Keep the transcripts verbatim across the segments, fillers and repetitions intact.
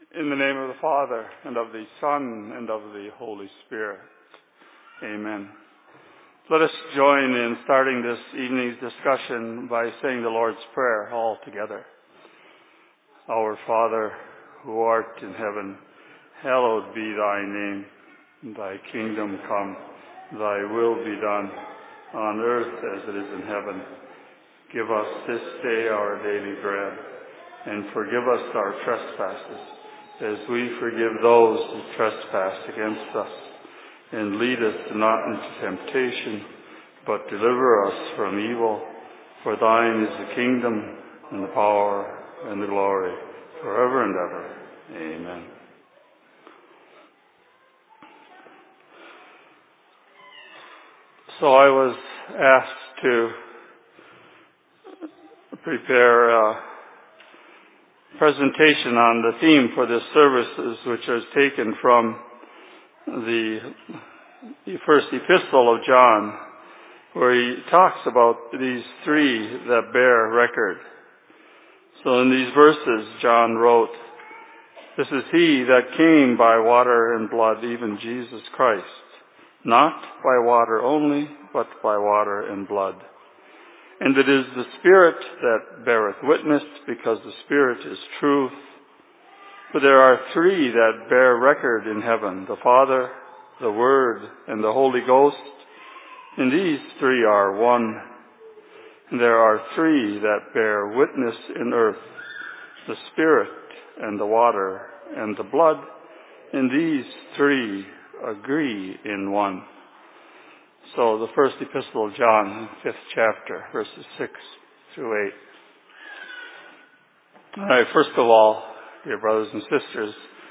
In the name of the Father, and of the Son, and of the Holy Spirit. Amen. Let us join in starting this evening's discussion by saying the Lord's Prayer all together. Our Father, who art in heaven, hallowed be thy name. Thy kingdom come, thy will be done, on earth as it is in heaven. Give us this day our daily bread, and forgive us our trespasses, as we forgive those who trespass against us. And lead us not into temptation, but deliver us from evil. For thine is the kingdom, and the power, and the glory, forever and ever. Amen. So I was asked to prepare a presentation on the theme for this services, which is taken from the first epistle of John, where he talks about these three that bear record. So in these verses, John wrote, "This is he that came by water and blood, even Jesus Christ, not by water only, but by water and blood. And it is the Spirit that beareth witness, because the Spirit is truth. For there are three that bear record in heaven, the Father, the Word, and the Holy Ghost. And these three are one. And there are three that bear witness in earth, the Spirit, and the water, and the blood. And these three agree in one." So the first epistle of John, fifth chapter, verses six through eight. All right, first of all, dear brothers and sisters,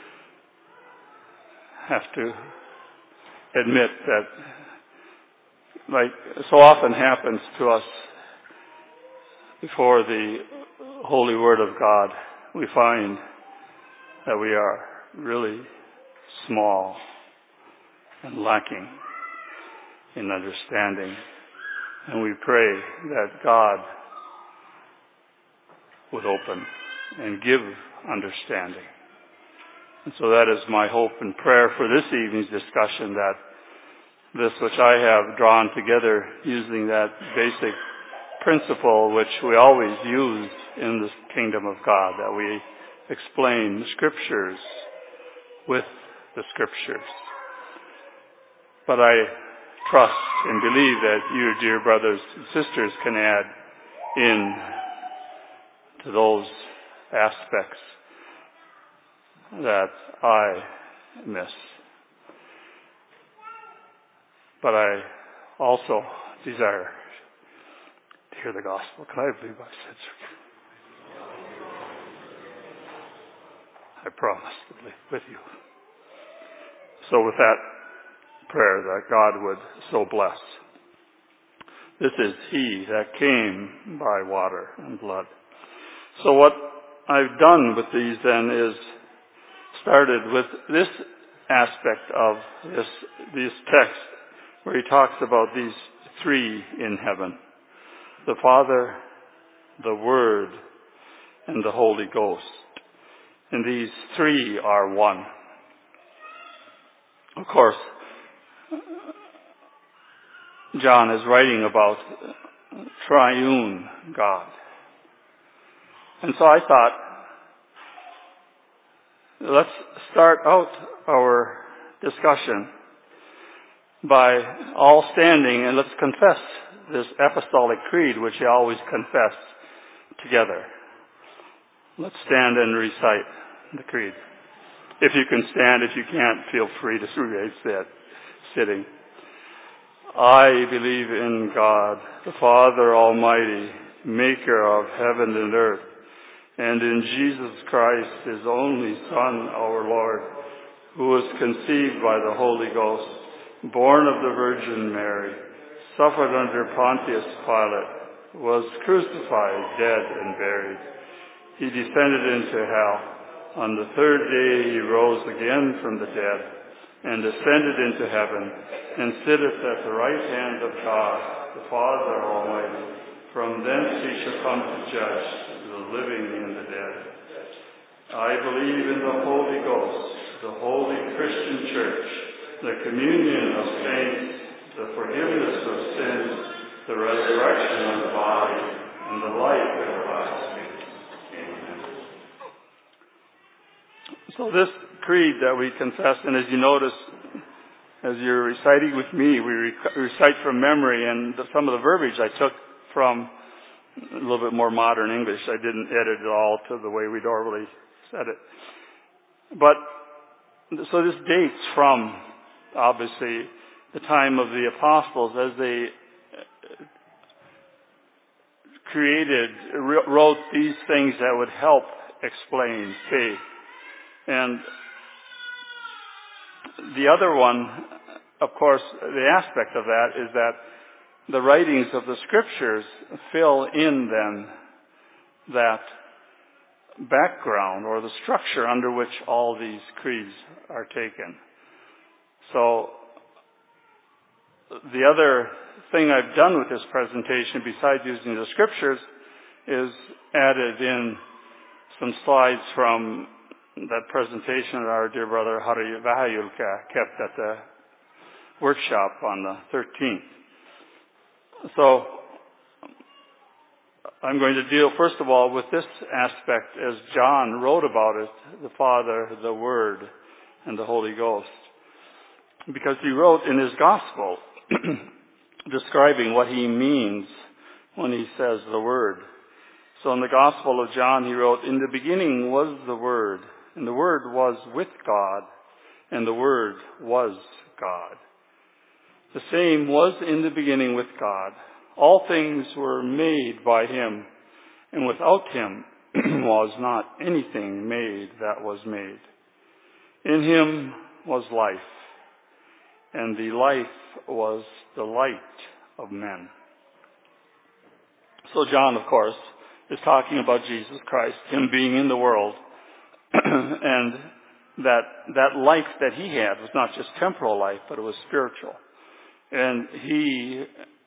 have to admit that, like so often happens to us before the Holy Word of God, we find that we are really small and lacking in understanding. And we pray that God would open and give understanding. And so that is my hope and prayer for this evening's discussion, that this which I have drawn together using that basic principle which we always use in the kingdom of God, that we explain the Scriptures with the Scriptures. But I trust and believe that you, dear brothers and sisters, can add in to those aspects that I miss. But I also desire to hear the gospel. Can I believe I said so? I promise to be with you. So with that prayer, that God would so bless. This is he that came by water and blood. So what I've done with these then is started with this aspect of this, this text where he talks about these three in heaven: the Father, the Word, and the Holy Ghost. And these three are one. Of course, John is writing about triune God. And so I thought, let's start out our discussion by all standing and let's confess this apostolic creed, which you always confess together. Let's stand and recite the creed. If you can stand, if you can't, feel free to remain sit, sitting. I believe in God, the Father Almighty, maker of heaven and earth, and in Jesus Christ, his only Son, our Lord, who was conceived by the Holy Ghost, born of the Virgin Mary, suffered under Pontius Pilate, was crucified, dead, and buried. He descended into hell. On the third day he rose again from the dead, and ascended into heaven, and sitteth at the right hand of God, the Father Almighty. From thence he shall come to judge the living and the dead. I believe in the Holy Ghost, the holy Christian church, the communion of saints, the forgiveness of sins, the resurrection of the body, and the life everlasting. Amen. So this creed that we confess, and as you notice, as you're reciting with me, we rec- recite from memory, and the, some of the verbiage I took from a little bit more modern English. I didn't edit it all to the way we normally said it. But, so this dates from, obviously, the time of the apostles as they created, wrote these things that would help explain faith. And the other one, of course, the aspect of that is that the writings of the scriptures fill in then that background or the structure under which all these creeds are taken. So the other thing I've done with this presentation, besides using the scriptures, is added in some slides from that presentation that our dear brother Hari Vahayulka kept at the workshop on the thirteenth. So I'm going to deal, first of all, with this aspect as John wrote about it, the Father, the Word, and the Holy Ghost. Because he wrote in his Gospel describing what he means when he says the Word. So in the Gospel of John he wrote, "In the beginning was the Word, and the Word was with God, and the Word was God. The same was in the beginning with God. All things were made by him, and without him was not anything made that was made. In him was life, and the life was the light of men." So John, of course, is talking about Jesus Christ, him being in the world, and that that life that he had was not just temporal life, but it was spiritual. And he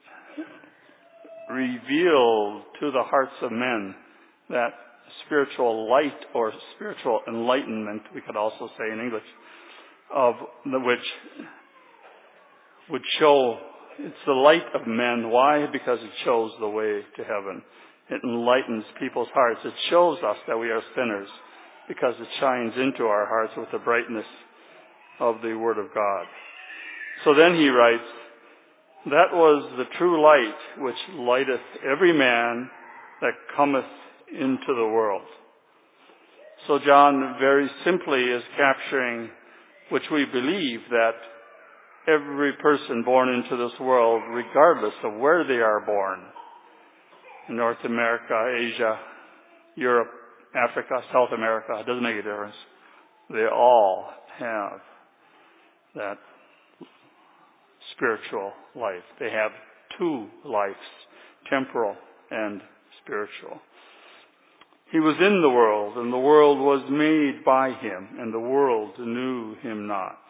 revealed to the hearts of men that spiritual light or spiritual enlightenment, we could also say in English, of the which would show, it's the light of men. Why? Because it shows the way to heaven. It enlightens people's hearts. It shows us that we are sinners because it shines into our hearts with the brightness of the Word of God. So then he writes, "That was the true light which lighteth every man that cometh into the world." So John very simply is capturing, which we believe, that every person born into this world, regardless of where they are born, in North America, Asia, Europe, Africa, South America, it doesn't make a difference. They all have that spiritual life. They have two lives, temporal and spiritual. He was in the world, and the world was made by him, and the world knew him not.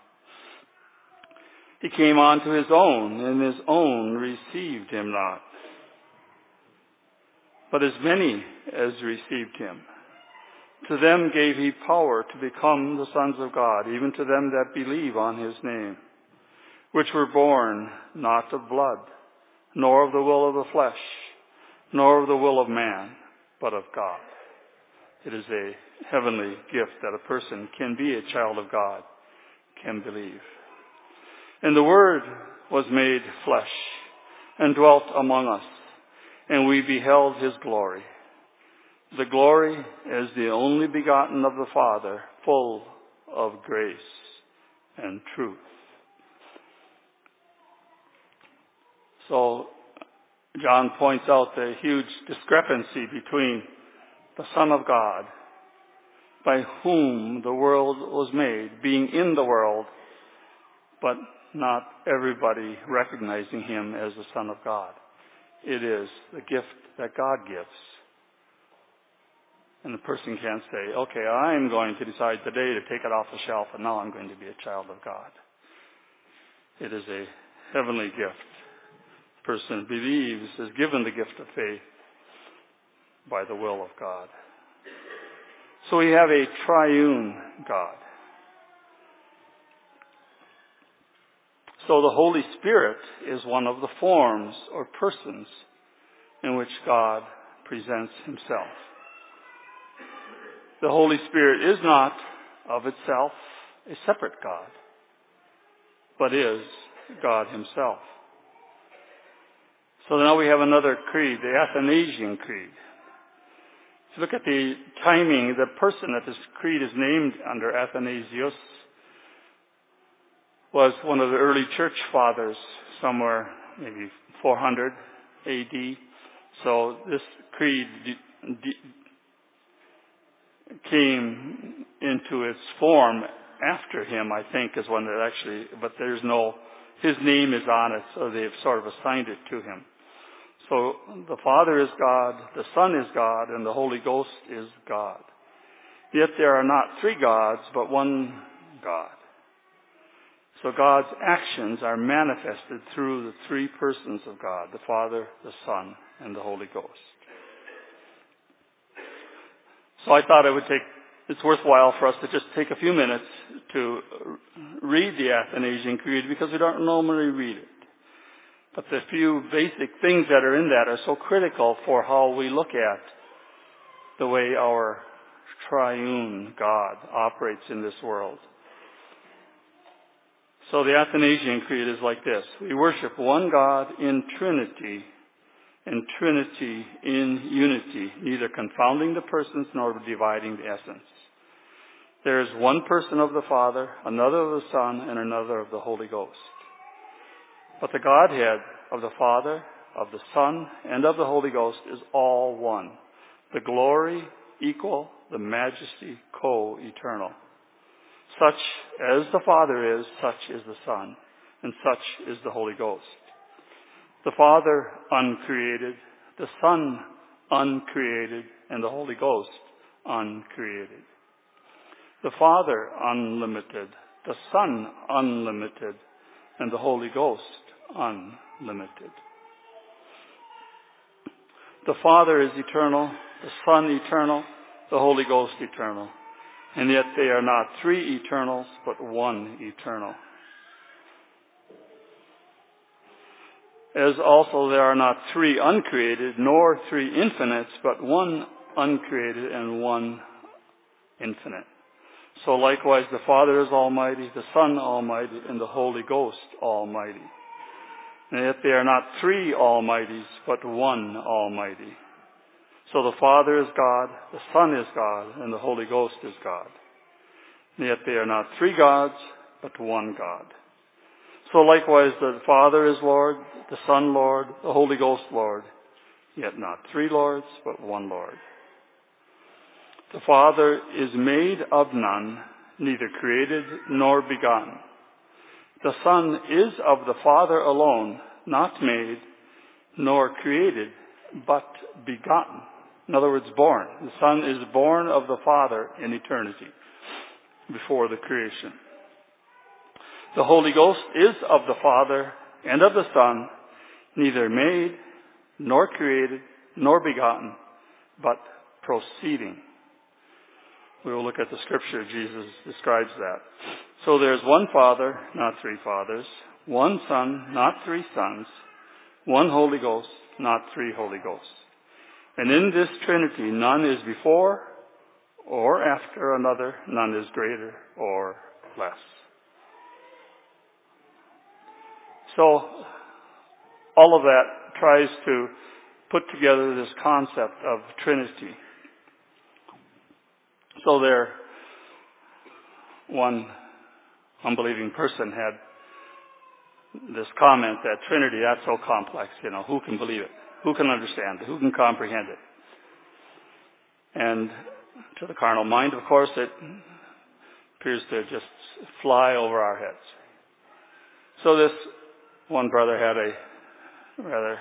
He came unto his own, and his own received him not. But as many as received him, to them gave he power to become the sons of God, even to them that believe on his name, which were born not of blood, nor of the will of the flesh, nor of the will of man, but of God. It is a heavenly gift that a person can be a child of God, can believe. "And the Word was made flesh, and dwelt among us, and we beheld his glory. The glory as the only begotten of the Father, full of grace and truth." So John points out the huge discrepancy between the Son of God, by whom the world was made, being in the world, but not everybody recognizing him as the Son of God. It is the gift that God gives. And the person can't say, okay, I'm going to decide today to take it off the shelf, and now I'm going to be a child of God. It is a heavenly gift. The person believes, is given the gift of faith by the will of God. So we have a triune God. So the Holy Spirit is one of the forms or persons in which God presents himself. The Holy Spirit is not of itself a separate God, but is God himself. So now we have another creed, the Athanasian Creed. If you look at the timing, the person that this creed is named under, Athanasius, was one of the early church fathers, somewhere maybe four hundred A D. So this creed d- d- came into its form after him, I think, is when it actually, but there's no, his name is on it, so they've sort of assigned it to him. So the Father is God, the Son is God, and the Holy Ghost is God. Yet there are not three gods, but one God. So God's actions are manifested through the three persons of God, the Father, the Son, and the Holy Ghost. So I thought it would take, it's worthwhile for us to just take a few minutes to read the Athanasian Creed, because we don't normally read it. But the few basic things that are in that are so critical for how we look at the way our triune God operates in this world. So the Athanasian Creed is like this. We worship one God in Trinity, and Trinity in unity, neither confounding the persons nor dividing the essence. There is one person of the Father, another of the Son, and another of the Holy Ghost. But the Godhead of the Father, of the Son, and of the Holy Ghost is all one. The glory equal, the majesty co-eternal. Such as the Father is, such is the Son, and such is the Holy Ghost. The Father uncreated, the Son uncreated, and the Holy Ghost uncreated. The Father unlimited, the Son unlimited, and the Holy Ghost unlimited. The Father is eternal, the Son eternal, the Holy Ghost eternal. And yet they are not three eternals, but one eternal. As also there are not three uncreated, nor three infinites, but one uncreated and one infinite. So likewise the Father is almighty, the Son almighty, and the Holy Ghost almighty. And yet they are not three almighties, but one almighty. So the Father is God, the Son is God, and the Holy Ghost is God. And yet they are not three gods, but one God. So likewise the Father is Lord, the Son Lord, the Holy Ghost Lord, yet not three Lords, but one Lord. The Father is made of none, neither created nor begotten. The Son is of the Father alone, not made nor created, but begotten. In other words, born. The Son is born of the Father in eternity, before the creation. The Holy Ghost is of the Father and of the Son, neither made, nor created, nor begotten, but proceeding. We will look at the scripture. Jesus describes that. So there's one Father, not three fathers, one Son, not three sons, one Holy Ghost, not three Holy Ghosts. And in this Trinity, none is before or after another, none is greater or less. So all of that tries to put together this concept of Trinity. So there, one unbelieving person had this comment that Trinity, that's so complex, you know, who can believe it? Who can understand it? Who can comprehend it? And to the carnal mind, of course, it appears to just fly over our heads. So this one brother had a rather,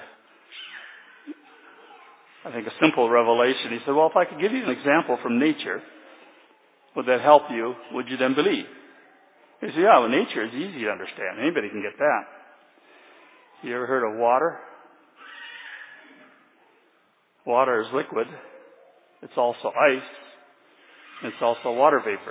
I think, a simple revelation. He said, well, if I could give you an example from nature, would that help you? Would you then believe? He said, yeah, well, nature is easy to understand. Anybody can get that. You ever heard of water? Water is liquid. It's also ice. It's also water vapor.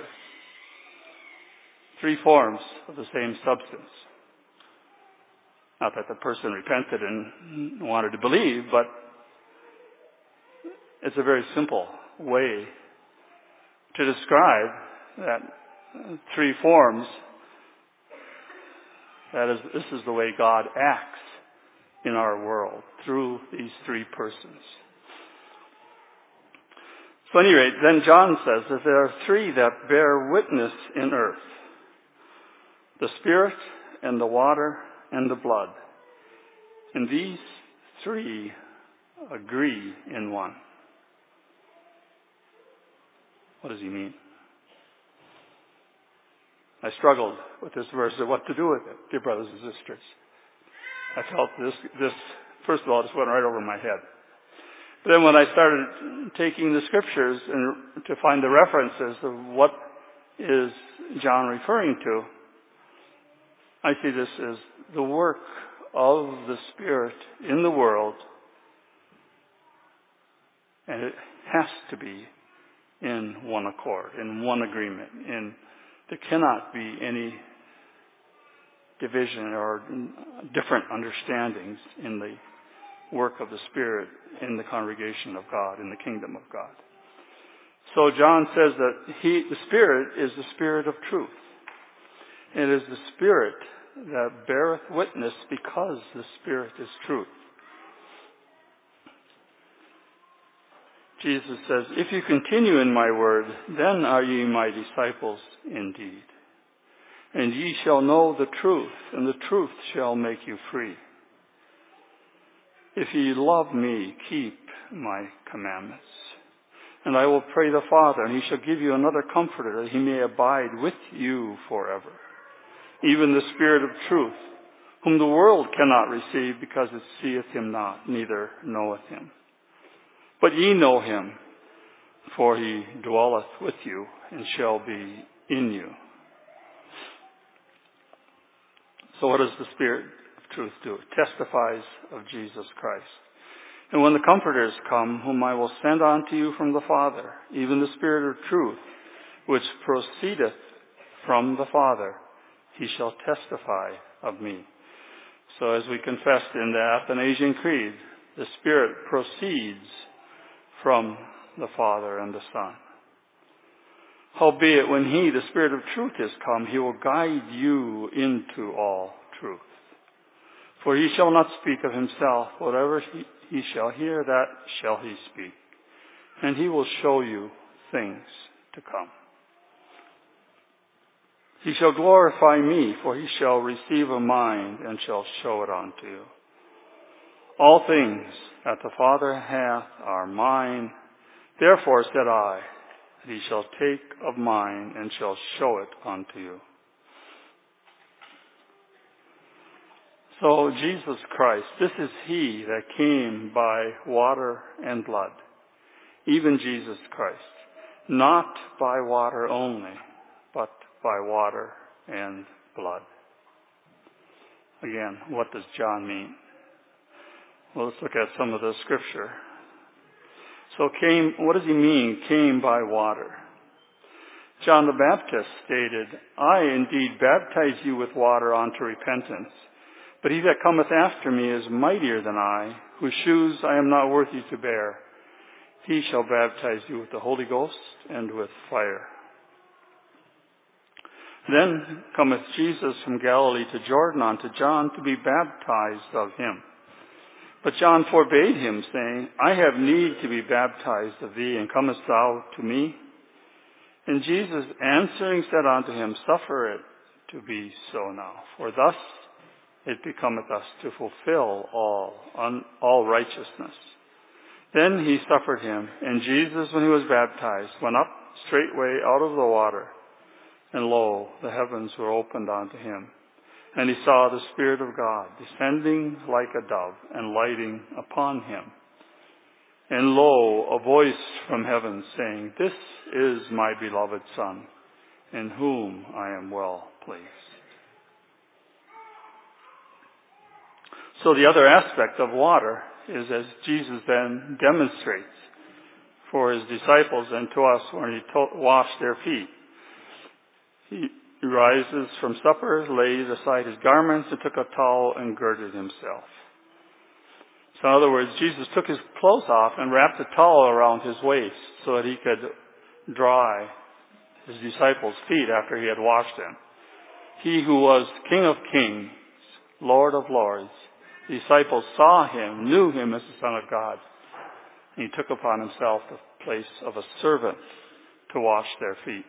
Three forms of the same substance. Not that the person repented and wanted to believe, but it's a very simple way to describe that three forms. That is, this is the way God acts in our world through these three persons. So at any rate, then John says that there are three that bear witness in earth. The Spirit and the water and the blood. And these three agree in one. What does he mean? I struggled with this verse of what to do with it, dear brothers and sisters. I felt this, this, first of all, just went right over my head. But then when I started taking the scriptures and to find the references of what is John referring to, I see this as the work of the Spirit in the world, and it has to be in one accord, in one agreement. In there cannot be any division or different understandings in the work of the Spirit in the congregation of God, in the kingdom of God. So John says that he, the Spirit is the Spirit of truth. It is the Spirit that beareth witness because the Spirit is truth. Jesus says, if you continue in my word, then are ye my disciples indeed. And ye shall know the truth, and the truth shall make you free. If ye love me, keep my commandments. And I will pray the Father, and he shall give you another Comforter, that he may abide with you forever. Even the Spirit of truth, whom the world cannot receive, because it seeth him not, neither knoweth him. But ye know him, for he dwelleth with you, and shall be in you. So what does the Spirit of truth do? It testifies of Jesus Christ. And when the Comforters come, whom I will send unto you from the Father, even the Spirit of truth, which proceedeth from the Father, he shall testify of me. So as we confessed in the Athanasian Creed, the Spirit proceeds from the Father and the Son. Howbeit, when he, the Spirit of truth, is come, he will guide you into all truth. For he shall not speak of himself. Whatever he, he shall hear, that shall he speak. And he will show you things to come. He shall glorify me, for he shall receive of mine, and shall show it unto you. All things that the Father hath are mine. Therefore said I, that he shall take of mine, and shall show it unto you. So Jesus Christ, this is he that came by water and blood. Even Jesus Christ. Not by water only, but by water and blood. Again, what does John mean? Well, let's look at some of the scripture. So came, what does he mean, came by water? John the Baptist stated, I indeed baptize you with water unto repentance, but he that cometh after me is mightier than I, whose shoes I am not worthy to bear. He shall baptize you with the Holy Ghost and with fire. Then cometh Jesus from Galilee to Jordan unto John to be baptized of him. But John forbade him, saying, I have need to be baptized of thee, and comest thou to me? And Jesus answering said unto him, Suffer it to be so now, for thus it becometh us to fulfill all, un, all righteousness. Then he suffered him, and Jesus, when he was baptized, went up straightway out of the water. And lo, the heavens were opened unto him. And he saw the Spirit of God descending like a dove and lighting upon him. And lo, a voice from heaven saying, This is my beloved Son, in whom I am well pleased. So the other aspect of water is, as Jesus then demonstrates for his disciples and to us when he to- washed their feet. He rises from supper, laid aside his garments, and took a towel and girded himself. So in other words, Jesus took his clothes off and wrapped a towel around his waist so that he could dry his disciples' feet after he had washed them. He who was King of Kings, Lord of Lords, the disciples saw him, knew him as the Son of God. And he took upon himself the place of a servant to wash their feet.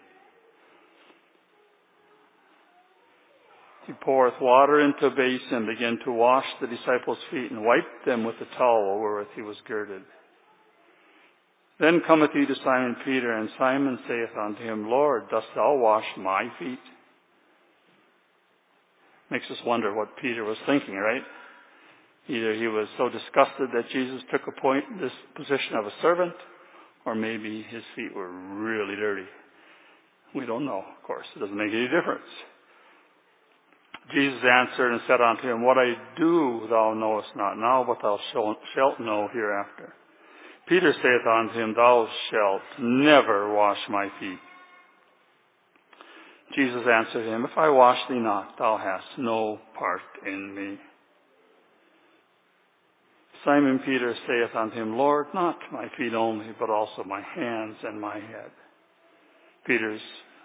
He poureth water into a basin and began to wash the disciples' feet and wiped them with the towel wherewith he was girded. Then cometh he to Simon Peter, and Simon saith unto him, Lord, dost thou wash my feet? Makes us wonder what Peter was thinking, right? Either he was so disgusted that Jesus took a point, this position of a servant, or maybe his feet were really dirty. We don't know, of course. It doesn't make any difference. Jesus answered and said unto him, What I do thou knowest not now, but thou shalt know hereafter. Peter saith unto him, Thou shalt never wash my feet. Jesus answered him, If I wash thee not, thou hast no part in me. Simon Peter saith unto him, Lord, not my feet only, but also my hands and my head. Peter's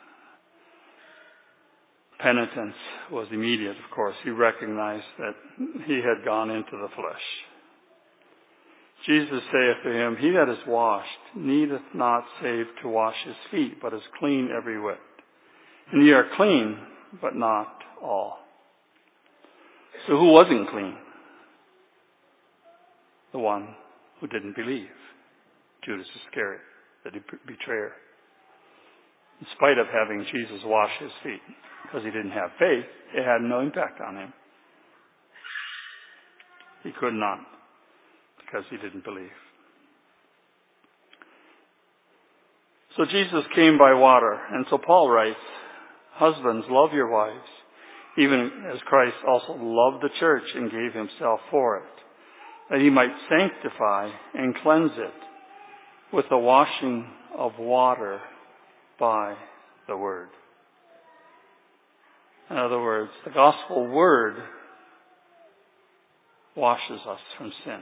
penitence was immediate, of course. He recognized that he had gone into the flesh. Jesus saith to him, He that is washed needeth not save to wash his feet, but is clean every whit. And ye are clean, but not all. So who wasn't clean? The one who didn't believe. Judas Iscariot, the betrayer. In spite of having Jesus wash his feet, because he didn't have faith, it had no impact on him. He could not, because he didn't believe. So Jesus came by water, and so Paul writes, Husbands, love your wives, even as Christ also loved the church and gave himself for it, that he might sanctify and cleanse it with the washing of water by the word. In other words, the gospel word washes us from sin.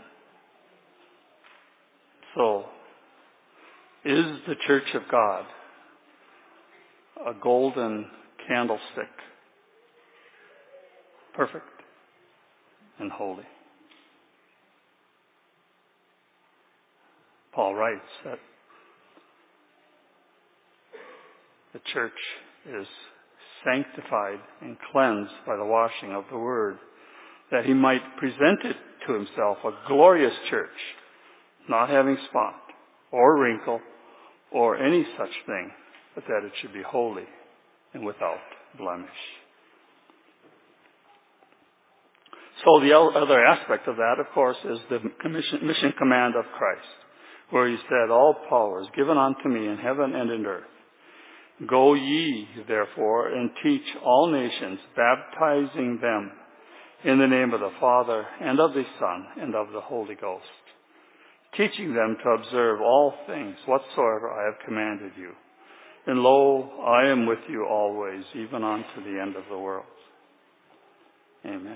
So, is the church of God a golden candlestick, perfect and holy? Paul writes that the church is sanctified and cleansed by the washing of the word, that he might present it to himself a glorious church, not having spot or wrinkle or any such thing, but that it should be holy and without blemish. So the other aspect of that, of course, is the mission, mission command of Christ, where he said, All power is given unto me in heaven and in earth. Go ye, therefore, and teach all nations, baptizing them in the name of the Father, and of the Son, and of the Holy Ghost, teaching them to observe all things whatsoever I have commanded you. And lo, I am with you always, even unto the end of the world. Amen.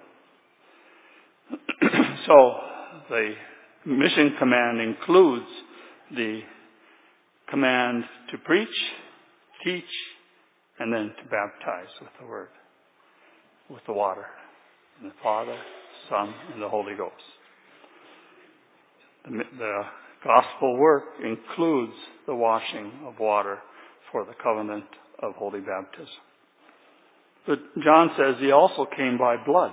So, the mission command includes the command to preach, teach, and then to baptize with the word, with the water, and the Father, Son, and the Holy Ghost. The, the gospel work includes the washing of water for the covenant of holy baptism. But John says he also came by blood.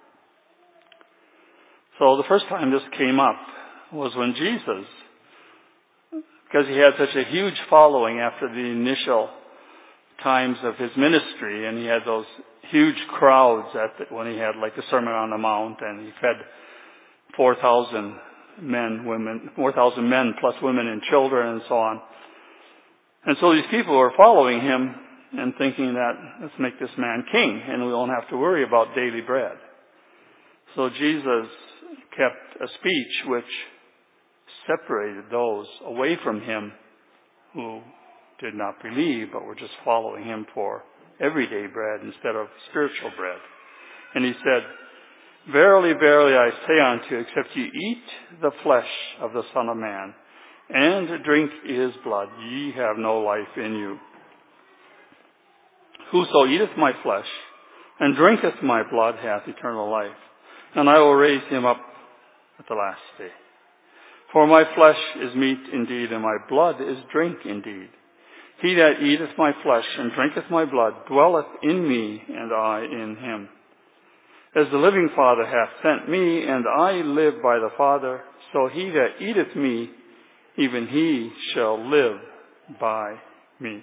So the first time this came up was when Jesus, because he had such a huge following after the initial times of his ministry, and he had those huge crowds at the, when he had like the Sermon on the Mount, and he fed four thousand men, women, four thousand men plus women and children and so on. And so these people were following him and thinking that let's make this man king and we won't have to worry about daily bread. So Jesus kept a speech which separated those away from him who did not believe, but were just following him for everyday bread instead of spiritual bread. And he said, "Verily, verily, I say unto you, except ye eat the flesh of the Son of Man, and drink his blood, ye have no life in you. Whoso eateth my flesh, and drinketh my blood, hath eternal life, and I will raise him up at the last day. For my flesh is meat indeed, and my blood is drink indeed. He that eateth my flesh and drinketh my blood dwelleth in me, and I in him. As the living Father hath sent me, and I live by the Father, so he that eateth me, even he shall live by me.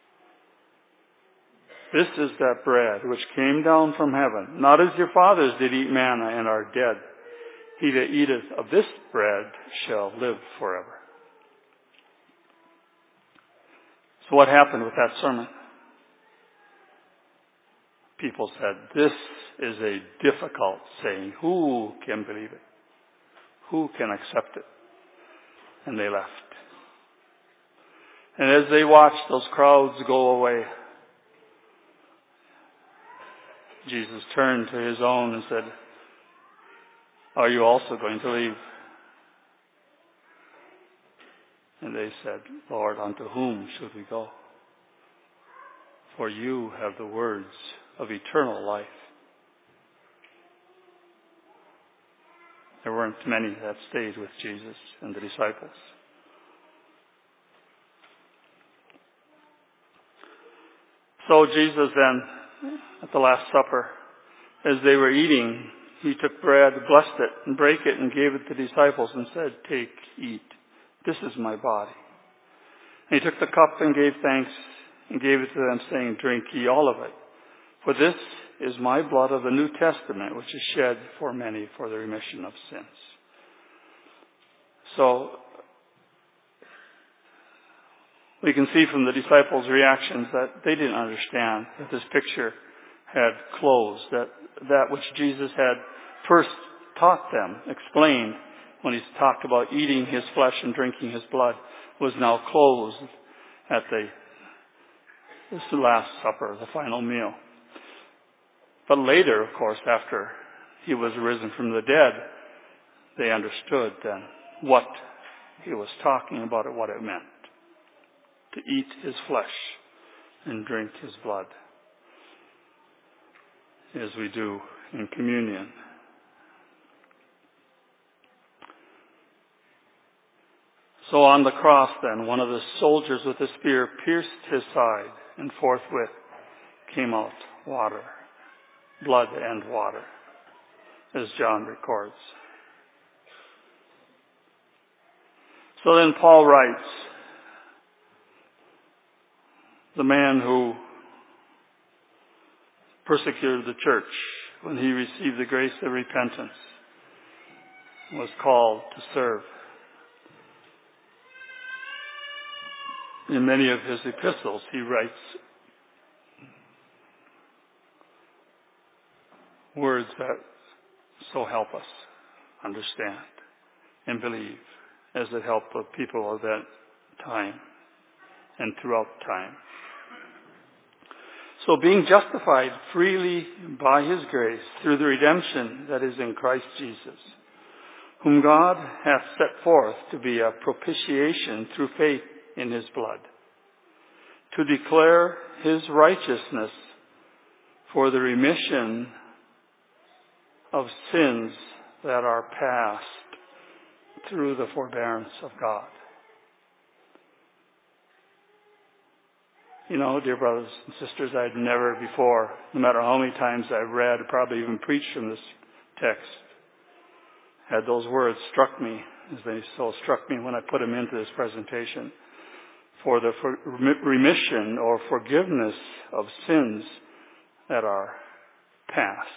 This is that bread which came down from heaven, not as your fathers did eat manna and are dead. He that eateth of this bread shall live forever." So what happened with that sermon? People said, "This is a difficult saying. Who can believe it? Who can accept it?" And they left. And as they watched those crowds go away, Jesus turned to his own and said, "Are you also going to leave?" And they said, "Lord, unto whom should we go? For you have the words of eternal life." There weren't many that stayed with Jesus and the disciples. So Jesus then, at the Last Supper, as they were eating, he took bread, blessed it, and brake it, and gave it to the disciples and said, "Take, eat. This is my body." And he took the cup and gave thanks and gave it to them, saying, "Drink ye all of it. For this is my blood of the New Testament, which is shed for many for the remission of sins." So we can see from the disciples' reactions that they didn't understand that this picture had closed, that that which Jesus had first taught them, explained when he talked about eating his flesh and drinking his blood, was now closed at the this Last Supper, the final meal. But later, of course, after he was risen from the dead, they understood then what he was talking about and what it meant to eat his flesh and drink his blood, as we do in communion. So on the cross then, one of the soldiers with a spear pierced his side, and forthwith came out water, blood and water, as John records. So then Paul writes, the man who persecuted the church when he received the grace of repentance was called to serve. In many of his epistles, he writes words that so help us understand and believe, as it helped the people of that time and throughout time. So being justified freely by his grace through the redemption that is in Christ Jesus, whom God hath set forth to be a propitiation through faith in his blood, to declare his righteousness for the remission of sins that are past through the forbearance of God. You know, dear brothers and sisters, I'd never before, no matter how many times I've read, probably even preached from this text, had those words struck me, as they so struck me when I put them into this presentation, for the for remission or forgiveness of sins that are past.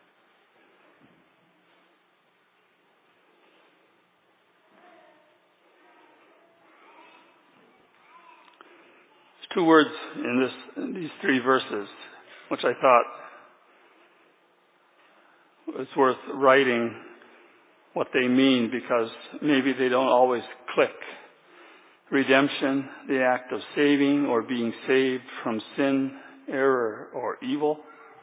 There's two words in this in these three verses, which I thought was worth writing what they mean because maybe they don't always click. Redemption, the act of saving or being saved from sin, error, or evil.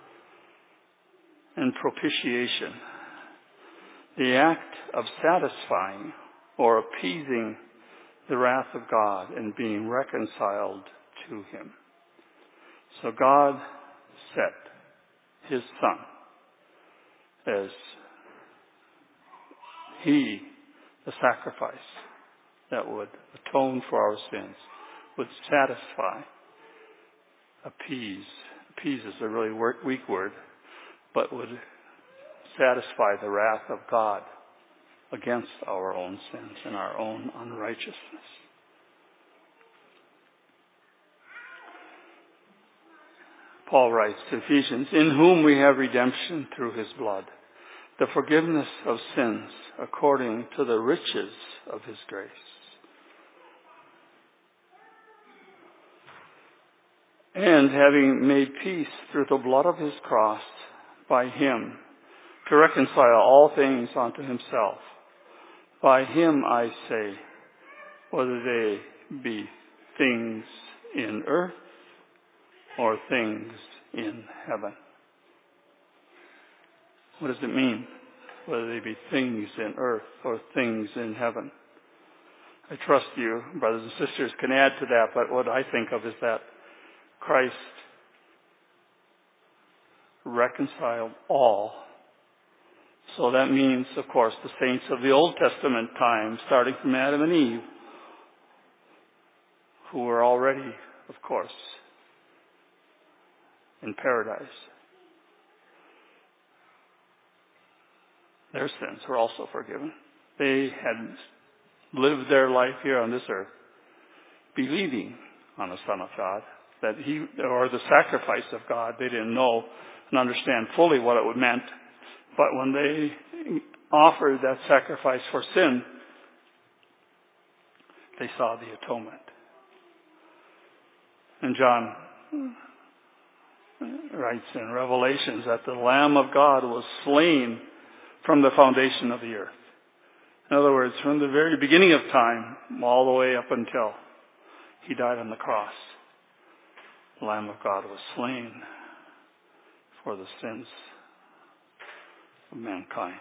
And propitiation, the act of satisfying or appeasing the wrath of God and being reconciled to Him. So God set His Son as He, the sacrifice that would atone for our sins, would satisfy, appease. Appease is a really weak word, but would satisfy the wrath of God against our own sins and our own unrighteousness. Paul writes to Ephesians, in whom we have redemption through His blood, the forgiveness of sins according to the riches of His grace. And having made peace through the blood of His cross, by Him, to reconcile all things unto Himself. By Him, I say, whether they be things in earth or things in heaven. What does it mean? Whether they be things in earth or things in heaven. I trust you, brothers and sisters, can add to that, but what I think of is that Christ reconciled all. So that means, of course, the saints of the Old Testament time, starting from Adam and Eve, who were already, of course, in paradise. Their sins were also forgiven. They had lived their life here on this earth, believing on the Son of God, that He, or the sacrifice of God. They didn't know and understand fully what it meant. But when they offered that sacrifice for sin, they saw the atonement. And John writes in Revelations that the Lamb of God was slain from the foundation of the earth. In other words, from the very beginning of time, all the way up until He died on the cross, the Lamb of God was slain for the sins of mankind.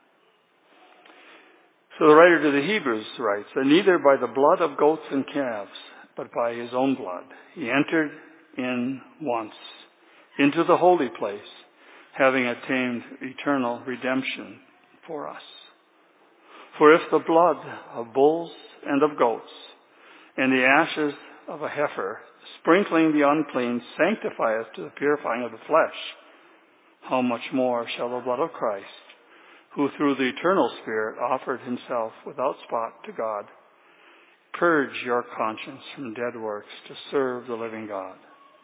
So the writer to the Hebrews writes, and neither by the blood of goats and calves, but by His own blood, He entered in once into the holy place, having attained eternal redemption for us. For if the blood of bulls and of goats and the ashes of a heifer, sprinkling the unclean, sanctifieth to the purifying of the flesh, how much more shall the blood of Christ, who through the eternal Spirit offered Himself without spot to God, purge your conscience from dead works to serve the living God.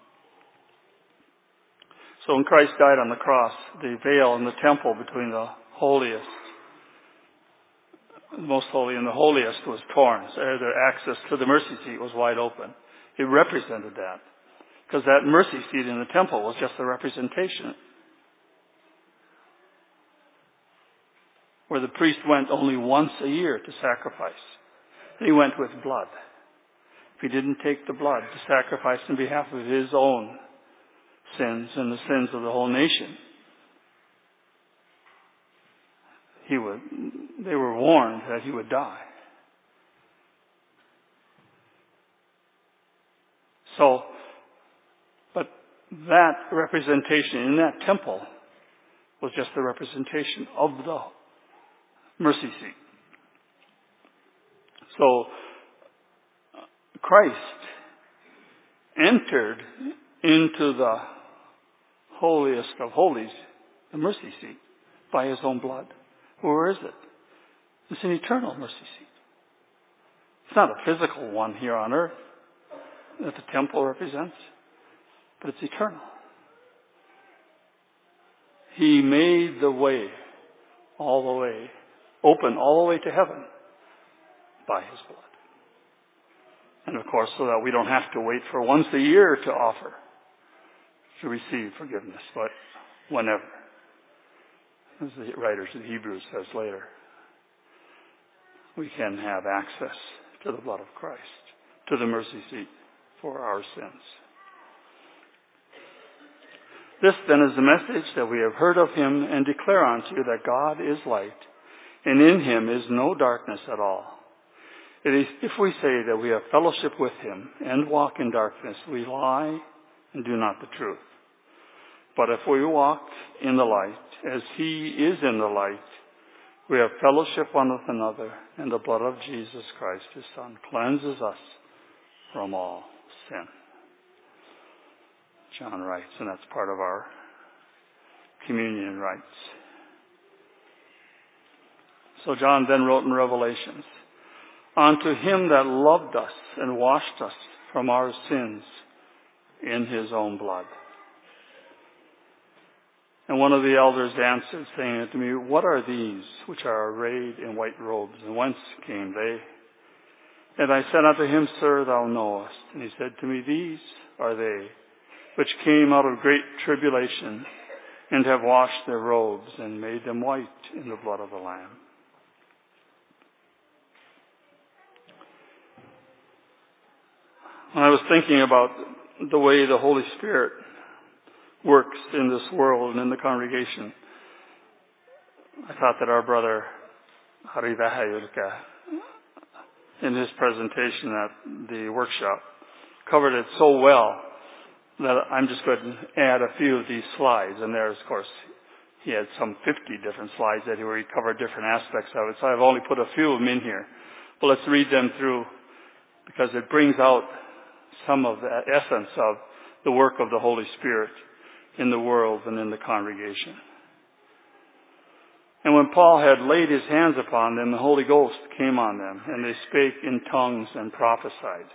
So when Christ died on the cross, the veil in the temple between the holiest, the most holy and the holiest was torn. So the access to the mercy seat was wide open. It represented that. Because that mercy seat in the temple was just a representation. Where the priest went only once a year to sacrifice. And he went with blood. If he didn't take the blood to sacrifice on behalf of his own sins and the sins of the whole nation, he would, they were warned that he would die. So, but that representation in that temple was just the representation of the mercy seat. So, Christ entered into the holiest of holies, the mercy seat, by His own blood. Where is it? It's an eternal mercy seat. It's not a physical one here on earth that the temple represents, but it's eternal. He made the way, all the way, open all the way to heaven by His blood. And of course, so that we don't have to wait for once a year to offer, to receive forgiveness, but whenever. As the writer of the Hebrews says later. we can have access to the blood of Christ, to the mercy seat for our sins. This then is the message that we have heard of him and declare unto you, that God is light, and in him is no darkness at all. It is, if we say that we have fellowship with him and walk in darkness, we lie and do not the truth. But if we walk in the light, as he is in the light, we have fellowship one with another, and the blood of Jesus Christ, his Son, cleanses us from all sin. John writes, and that's part of our communion rites. So John then wrote in Revelations, unto him that loved us and washed us from our sins in his own blood. And one of the elders answered, saying unto me, what are these which are arrayed in white robes, and whence came they? And I said unto him, Sir, thou knowest. And he said to me, these are they which came out of great tribulation, and have washed their robes, and made them white in the blood of the Lamb. When I was thinking about the way the Holy Spirit works in this world and in the congregation, I thought that our brother Hari Vahayurka, in his presentation at the workshop, covered it so well that I'm just going to add a few of these slides. And there's, of course, he had some fifty different slides that where he covered different aspects of it. So I've only put a few of them in here. But let's read them through, because it brings out some of the essence of the work of the Holy Spirit in the world and in the congregation. And when Paul had laid his hands upon them, the Holy Ghost came on them, and they spake in tongues and prophesied.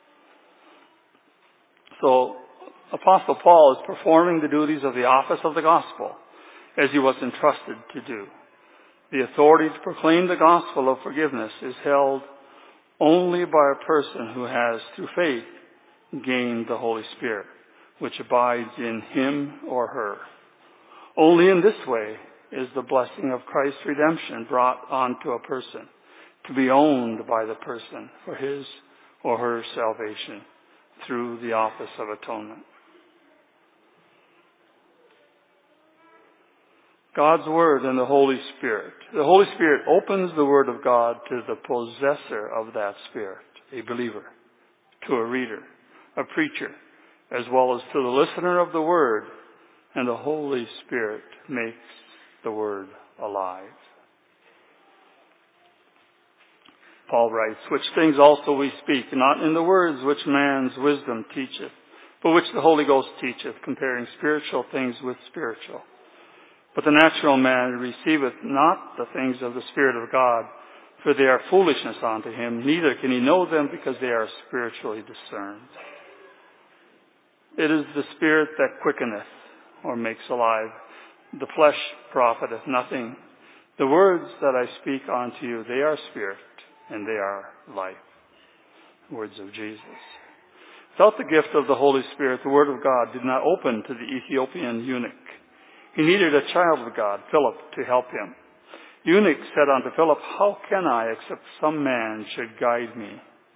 So Apostle Paul is performing the duties of the office of the gospel as he was entrusted to do. The authority to proclaim the gospel of forgiveness is held only by a person who has, through faith, gained the Holy Spirit, which abides in him or her. Only in this way is the blessing of Christ's redemption brought onto a person, to be owned by the person for his or her salvation through the office of atonement. God's Word and the Holy Spirit. The Holy Spirit opens the Word of God to the possessor of that Spirit, a believer, to a reader, a preacher, as well as to the listener of the Word, and the Holy Spirit makes the Word alive. Paul writes, which things also we speak, not in the words which man's wisdom teacheth, but which the Holy Ghost teacheth, comparing spiritual things with spiritual. But the natural man receiveth not the things of the Spirit of God, for they are foolishness unto him, neither can he know them, because they are spiritually discerned. It is the Spirit that quickeneth, or makes alive. The flesh profiteth nothing. The words that I speak unto you, they are spirit, and they are life. Words of Jesus. Without the gift of the Holy Spirit, the Word of God did not open to the Ethiopian eunuch. He needed a child of God, Philip, to help him. Eunuch said unto Philip, how can I, except some man should guide me?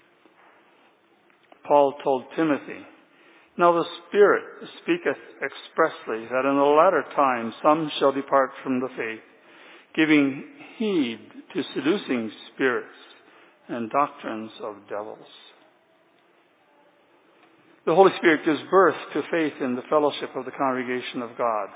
Paul told Timothy, now the Spirit speaketh expressly that in the latter time some shall depart from the faith, giving heed to seducing spirits and doctrines of devils. The Holy Spirit gives birth to faith in the fellowship of the congregation of God.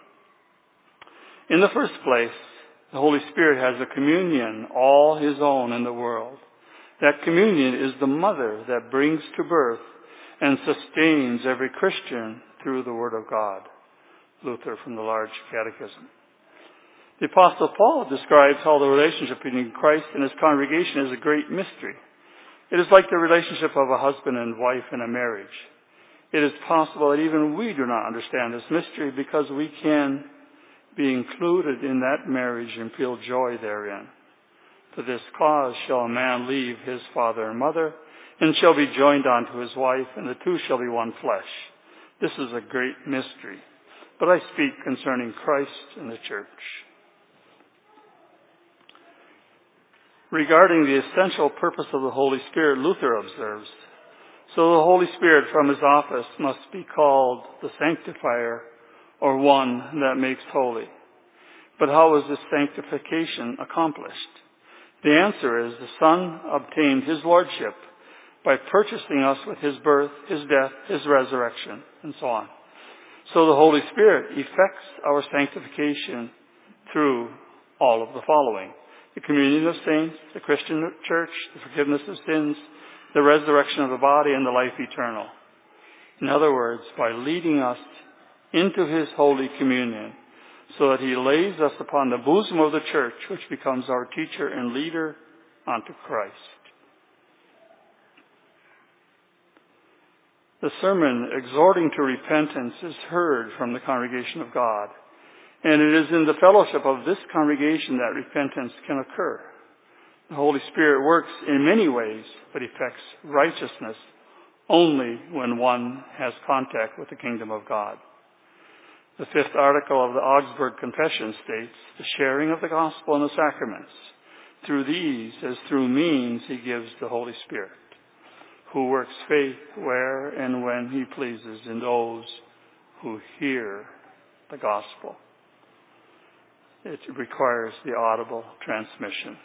In the first place, the Holy Spirit has a communion all his own in the world. That communion is the mother that brings to birth and sustains every Christian through the Word of God. Luther from the Large Catechism. The Apostle Paul describes how the relationship between Christ and his congregation is a great mystery. It is like the relationship of a husband and wife in a marriage. It is possible that even we do not understand this mystery, because we can be included in that marriage and feel joy therein. For this cause shall a man leave his father and mother, and shall be joined unto his wife, and the two shall be one flesh. This is a great mystery, but I speak concerning Christ and the church. Regarding the essential purpose of the Holy Spirit, Luther observes, so the Holy Spirit from his office must be called the sanctifier, or one that makes holy. But how is this sanctification accomplished? The answer is the Son obtained his lordship by purchasing us with his birth, his death, his resurrection, and so on. So the Holy Spirit effects our sanctification through all of the following: the communion of saints, the Christian church, the forgiveness of sins, the resurrection of the body, and the life eternal. In other words, by leading us into his holy communion, so that he lays us upon the bosom of the church, which becomes our teacher and leader unto Christ. The sermon exhorting to repentance is heard from the congregation of God, and it is in the fellowship of this congregation that repentance can occur. The Holy Spirit works in many ways, but effects righteousness only when one has contact with the kingdom of God. The fifth article of the Augsburg Confession states, the sharing of the gospel and the sacraments. Through these, as through means, he gives the Holy Spirit, who works faith where and when he pleases in those who hear the gospel. It requires the audible transmission.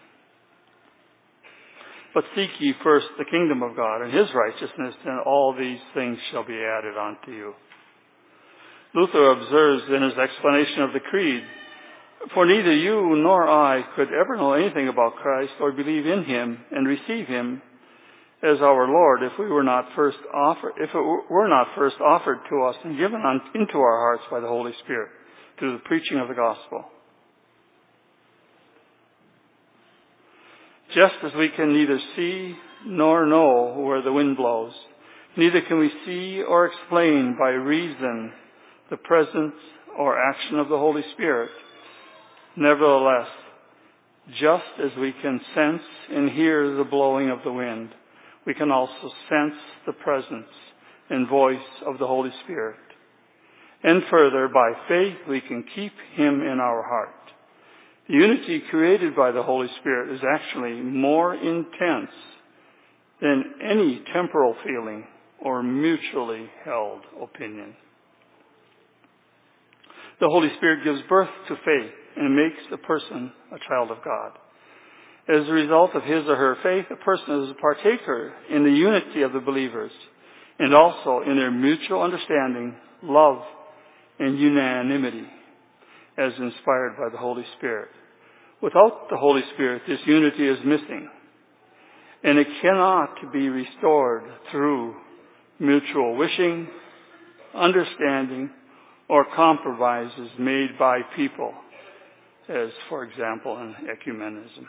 But seek ye first the kingdom of God and his righteousness, and all these things shall be added unto you. Luther observes in his explanation of the Creed, for neither you nor I could ever know anything about Christ or believe in him and receive him as our Lord if we were not first offered, if it were not first offered to us and given on, into our hearts by the Holy Spirit through the preaching of the gospel. Just as we can neither see nor know where the wind blows, neither can we see or explain by reason the presence or action of the Holy Spirit. Nevertheless, just as we can sense and hear the blowing of the wind, we can also sense the presence and voice of the Holy Spirit. And further, by faith, we can keep him in our heart. The unity created by the Holy Spirit is actually more intense than any temporal feeling or mutually held opinion. The Holy Spirit gives birth to faith and makes a person a child of God. As a result of his or her faith, a person is a partaker in the unity of the believers and also in their mutual understanding, love, and unanimity as inspired by the Holy Spirit. Without the Holy Spirit, this unity is missing, and it cannot be restored through mutual wishing, understanding, or compromises made by people, as, for example, in ecumenism.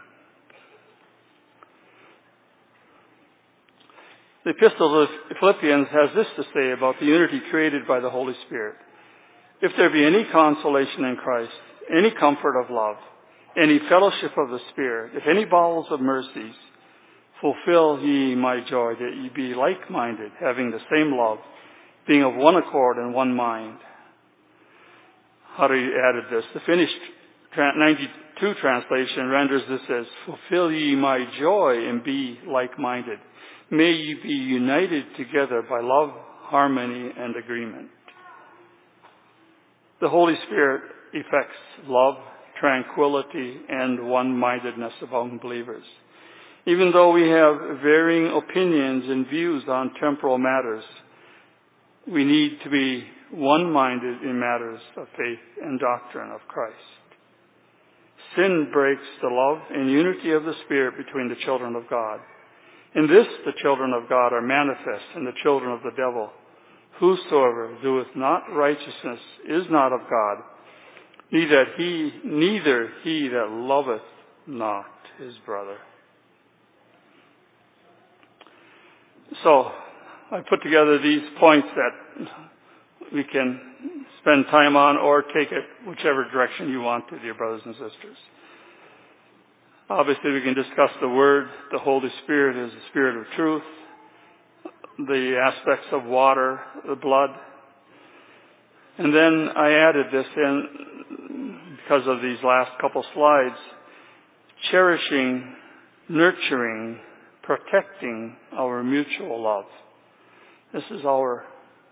The Epistle of Philippians has this to say about the unity created by the Holy Spirit. If there be any consolation in Christ, any comfort of love, any fellowship of the Spirit, if any bowels of mercies, fulfill ye my joy, that ye be like-minded, having the same love, being of one accord and one mind. Hardy added this. The Finnish ninety-two translation renders this as, fulfill ye my joy and be like-minded. May ye be united together by love, harmony, and agreement. The Holy Spirit effects love, tranquility, and one-mindedness among believers. Even though we have varying opinions and views on temporal matters, we need to be one-minded in matters of faith and doctrine of Christ. Sin breaks the love and unity of the Spirit between the children of God. In this the children of God are manifest, and the children of the devil. Whosoever doeth not righteousness is not of God, neither he, neither he that loveth not his brother. So, I put together these points that we can spend time on or take it whichever direction you want to, dear brothers and sisters. Obviously, we can discuss the Word. The Holy Spirit is the Spirit of truth. The aspects of water, the blood. And then I added this in because of these last couple slides, cherishing nurturing, protecting our mutual love. This is our,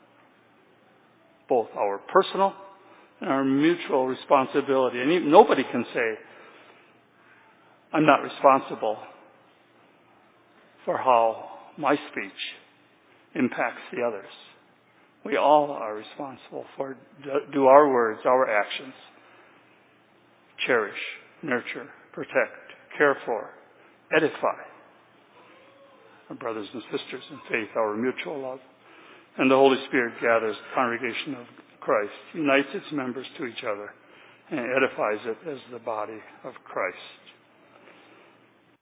both our personal and our mutual responsibility. And even, nobody can say, I'm not responsible for how my speech impacts the others. We all are responsible for, do our words, our actions, cherish, nurture, protect, care for, edify our brothers and sisters in faith, our mutual love. And the Holy Spirit gathers the congregation of Christ, unites its members to each other, and edifies it as the body of Christ.